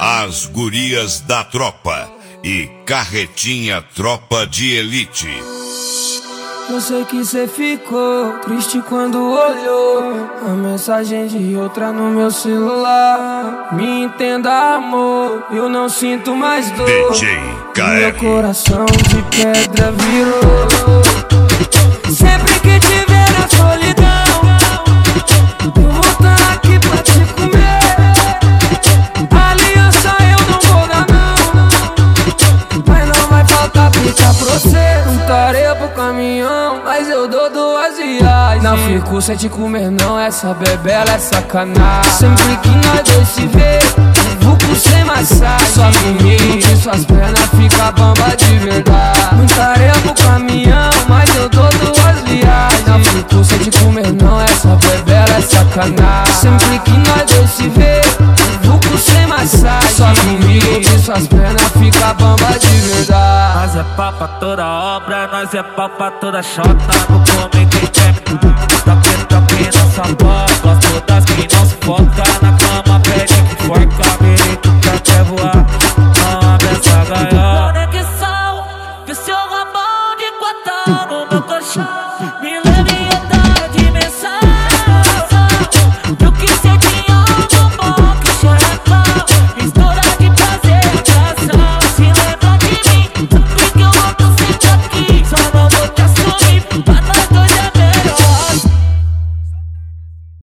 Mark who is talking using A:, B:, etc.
A: As Gurias da Tropa e Carretinha Tropa de Elite.
B: Eu sei que cê ficou triste quando olhou a mensagem de outra no meu celular. Me entenda, amor, eu não sinto mais dor.
A: DJ KR.
B: Meu coração de pedra virou. Sempre que te ver na solidão, eu voltando aqui pra te comer. Aliança eu não vou dar não, mas não vai faltar pica pra você. Tarefa pro caminhão, mas eu dou 2 viagens. Não fico sem te comer não, essa bebela é sacanagem. Sempre que nós dois se vê, vou com sem massagem. Só comigo que suas pernas fica bamba de verdade. Muita areia pro caminhão, mas eu dou 2 viagens. Não fico sem te comer não, essa bebela é sacanagem. Sempre que nós dois se vê, vou com sem massagem. Só comigo que suas pernas fica bamba de verdade.
C: Nós é pau pra toda obra, nós é pau pra toda chota. Vou comer quem quer.